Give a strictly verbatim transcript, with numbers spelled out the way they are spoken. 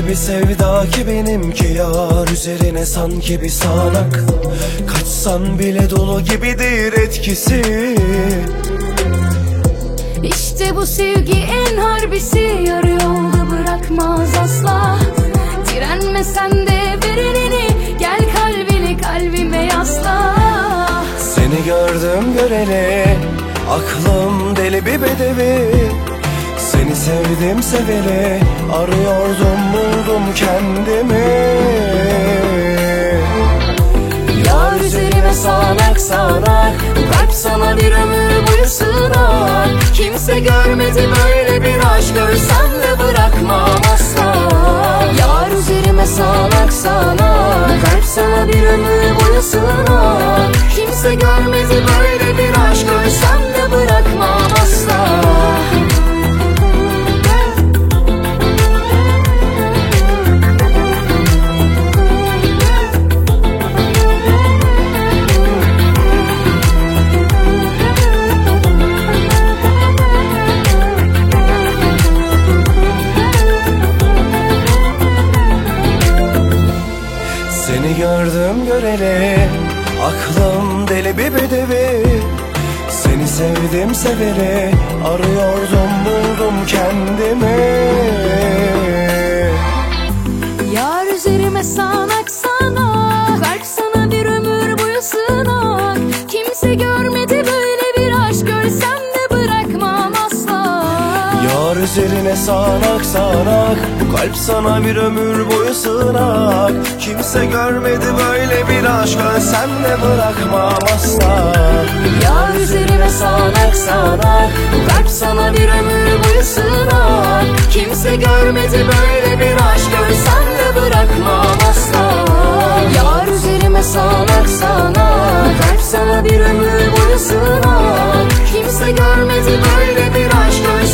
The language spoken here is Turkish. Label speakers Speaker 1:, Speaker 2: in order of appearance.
Speaker 1: Öyle bir sevda ki benimki yar, üzerine sanki bir sağanak. Kaçsan bile dolu gibidir etkisi.
Speaker 2: İşte bu sevgi en harbisi, yarı yolda bırakmaz asla. Direnme sen de, ver elini, gel kalbini kalbime yasla.
Speaker 1: Seni gördüm göreli, aklım deli bir bedevi. Seni sevdim seveli, arıyordum buldum kendimi. Yar üzerime sağanak sağanak, bu kalp sana bir ömür boyu sığınak. Kimse görmedi böyle bir aşk, görsem de bırakmam asla. Yar üzerime sağanak sağanak, bu kalp sana bir ömür boyu sığınak. Kimse görmedi böyle bir aşk, görsem de bırakmam asla. Seni gördüm göreli, aklım deli bir bedevi. Seni sevdim severi, arıyordum buldum kendimi.
Speaker 2: Yar üzerime sağanak sağanak, kalp sana bir ömür boyu sığınak. Kimse görmedi böyle bir aşk, görsem de bırakmam asla.
Speaker 1: Yar üzerine sağanak sağanak, bu kalp sana bir ömür boyu sığınak. Kimse görmedi böyle bir aşk, ölsem de bırakmam asla. Yar üzerine sağanak sağanak, bu kalp sana bir ömür boyu sığınak. Kimse görmedi böyle bir aşk, ölsem de bırakmam asla. Yar üzerime sağanak sağanak, kalp sana bir ömür boyu sığınak. Kimse görmedi böyle bir aşk, ölsem